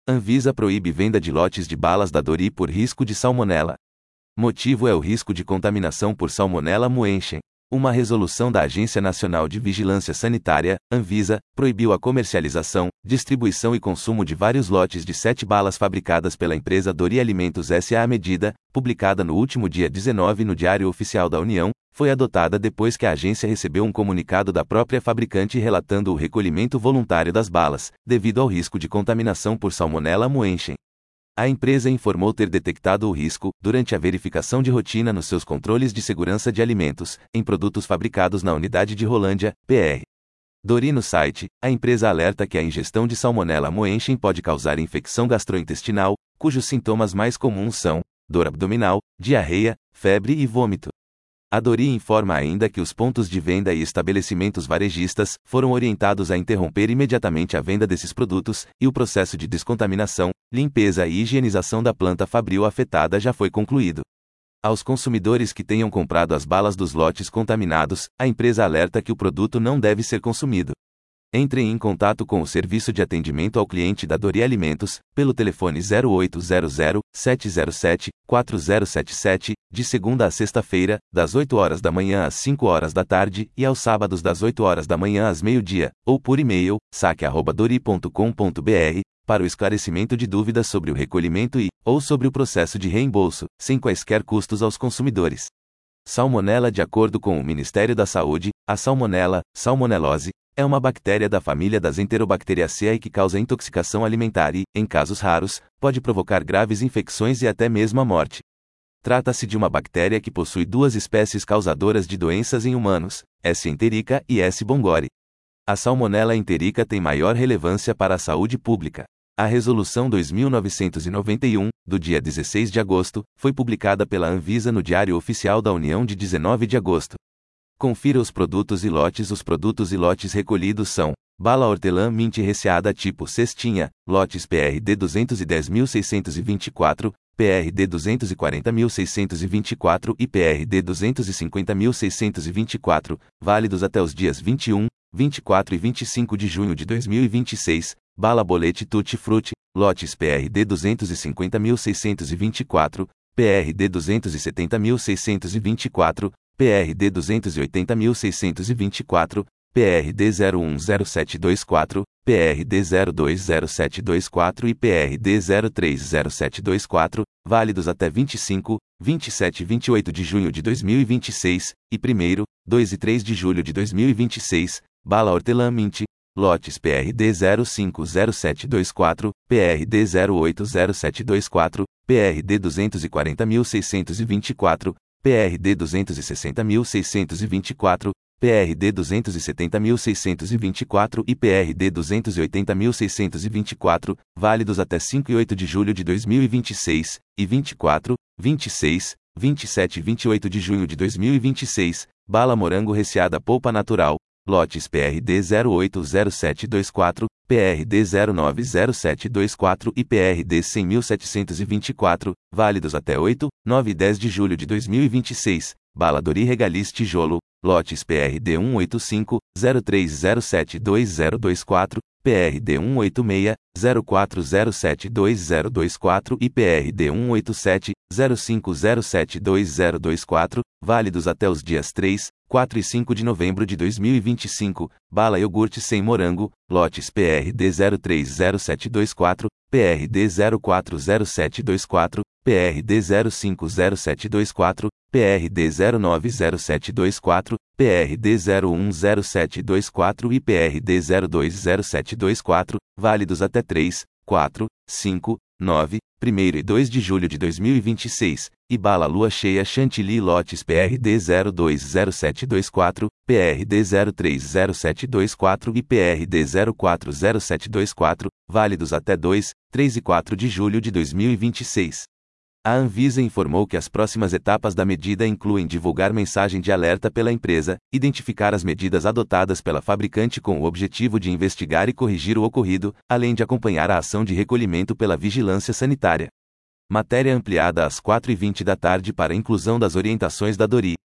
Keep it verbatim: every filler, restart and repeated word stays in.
Anvisa proíbe venda de lotes de balas da Dori por risco de salmonela. Motivo é o risco de contaminação por Salmonella moenchen. Uma resolução da Agência Nacional de Vigilância Sanitária, Anvisa, proibiu a comercialização, distribuição e consumo de vários lotes de sete balas fabricadas pela empresa Dori Alimentos S A A medida, publicada no último dia dezenove no Diário Oficial da União, foi adotada depois que a agência recebeu um comunicado da própria fabricante relatando o recolhimento voluntário das balas, devido ao risco de contaminação por Salmonella moenchen. A empresa informou ter detectado o risco, durante a verificação de rotina nos seus controles de segurança de alimentos, em produtos fabricados na unidade de Rolândia, P R. Dori no site, a empresa alerta que a ingestão de Salmonella moenchen pode causar infecção gastrointestinal, cujos sintomas mais comuns são dor abdominal, diarreia, febre e vômito. A Dori informa ainda que os pontos de venda e estabelecimentos varejistas foram orientados a interromper imediatamente a venda desses produtos, e o processo de descontaminação, limpeza e higienização da planta fabril afetada já foi concluído. Aos consumidores que tenham comprado as balas dos lotes contaminados, a empresa alerta que o produto não deve ser consumido. Entrem em contato com o Serviço de Atendimento ao Cliente da Dori Alimentos, pelo telefone zero oito zero zero, sete zero sete, quatro zero sete sete, de segunda a sexta-feira, das oito horas da manhã às cinco horas da tarde, e aos sábados das oito horas da manhã às meio-dia, ou por e-mail, saque arroba dori ponto com ponto br, para o esclarecimento de dúvidas sobre o recolhimento e, ou sobre o processo de reembolso, sem quaisquer custos aos consumidores. Salmonella. De acordo com o Ministério da Saúde, a Salmonella, Salmonellose, é uma bactéria da família das Enterobacteriaceae que causa intoxicação alimentar e, em casos raros, pode provocar graves infecções e até mesmo a morte. Trata-se de uma bactéria que possui duas espécies causadoras de doenças em humanos, S. enterica e S. bongori. A Salmonella enterica tem maior relevância para a saúde pública. A Resolução dois mil novecentos e noventa e um, do dia dezesseis de agosto, foi publicada pela Anvisa no Diário Oficial da União de dezenove de agosto. Confira os produtos e lotes. Os produtos e lotes recolhidos são: bala hortelã mint receada tipo cestinha, lotes P R D duzentos e dez mil seiscentos e vinte e quatro, P R D duzentos e quarenta mil seiscentos e vinte e quatro e P R D duzentos e cinquenta mil seiscentos e vinte e quatro, válidos até os dias vinte e um, vinte e quatro e vinte e cinco de junho de dois mil e vinte e seis. Bala bolete tutti frutti, lotes P R D duzentos e cinquenta mil seiscentos e vinte e quatro, P R D duzentos e setenta mil seiscentos e vinte e quatro, P R D duzentos e oitenta mil seiscentos e vinte e quatro, P R D zero um zero sete dois quatro, P R D zero dois zero sete dois quatro e P R D zero três zero sete dois quatro, válidos até vinte e cinco, vinte e sete e vinte e oito de junho de dois mil e vinte e seis, e primeiro, dois e três de julho de dois mil e vinte e seis, bala hortelã mint, lotes P R D zero cinco zero sete dois quatro, P R D zero oito zero sete dois quatro, P R D duzentos e quarenta mil seiscentos e vinte e quatro, P R D duzentos e sessenta mil seiscentos e vinte e quatro, P R D duzentos e setenta mil seiscentos e vinte e quatro e P R D duzentos e oitenta mil seiscentos e vinte e quatro, válidos até cinco e oito de julho de dois mil e vinte e seis, e vinte e quatro, vinte e seis, vinte e sete e vinte e oito de junho de dois mil e vinte e seis, bala morango receada polpa natural, lotes P R D zero oito zero sete dois quatro, P R D zero nove zero sete dois quatro e P R D cem mil setecentos e vinte e quatro, válidos até oito, nove e dez de julho de dois mil e vinte e seis, bala Dori Regalis tijolo, lotes P R D um oito cinco zero três zero sete dois zero dois quatro, P R D um oito seis zero quatro zero sete dois zero dois quatro e P R D um oito sete zero cinco zero sete dois zero dois quatro, válidos até os dias três, quatro e cinco de novembro de dois mil e vinte e cinco, bala iogurte sem morango, lotes P R D zero três zero sete dois quatro, P R D zero quatro zero sete dois quatro, P R D zero cinco zero sete dois quatro, P R D zero nove zero sete dois quatro, P R D zero um zero sete dois quatro e P R D zero dois zero sete dois quatro, válidos até três, quatro, cinco, nove, primeiro e dois de julho de dois mil e vinte e seis, e bala lua cheia chantilly lotes P R D zero dois zero sete dois quatro, P R D zero três zero sete dois quatro e P R D zero quatro zero sete dois quatro, válidos até dois, três e quatro de julho de dois mil e vinte e seis. A Anvisa informou que as próximas etapas da medida incluem divulgar mensagem de alerta pela empresa, identificar as medidas adotadas pela fabricante com o objetivo de investigar e corrigir o ocorrido, além de acompanhar a ação de recolhimento pela vigilância sanitária. Matéria ampliada às quatro e vinte da tarde para inclusão das orientações da Dori.